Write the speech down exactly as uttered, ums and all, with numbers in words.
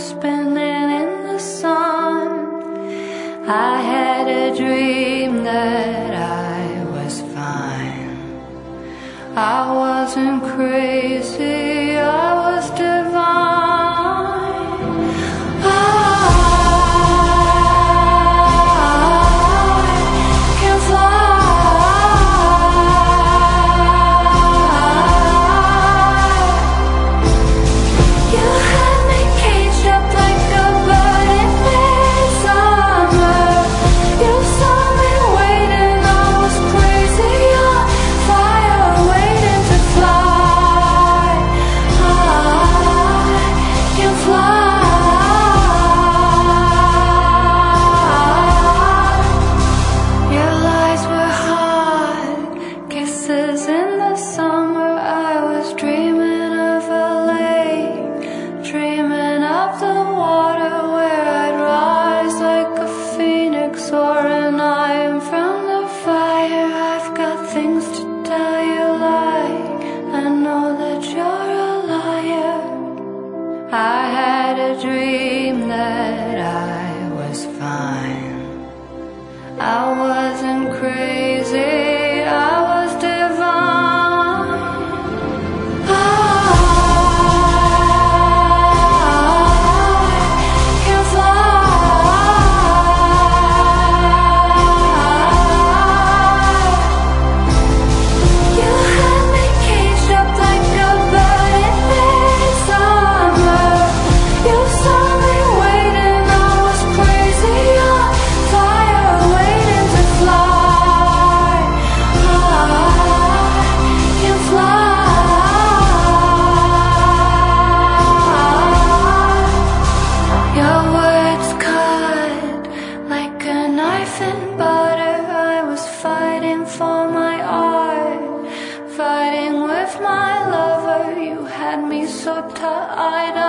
spinning in the sun. I had a dream that I was fine. I wasn't crazy, I was divine. In the summer I was dreaming of a lake, dreaming of the water where I'd rise like a phoenix soaring. I am from the fire, I've got things to tell you, like I know that you're a liar. I had a dream that I was fine. I wasn't crazy, I was divine. I can fly. You had me caged up like a bird in midsummer. You saw me waiting, I was crazy on fire, waiting to fly. Your words cut like a knife in butter. I was fighting for my art, fighting with my lover. You had me so tight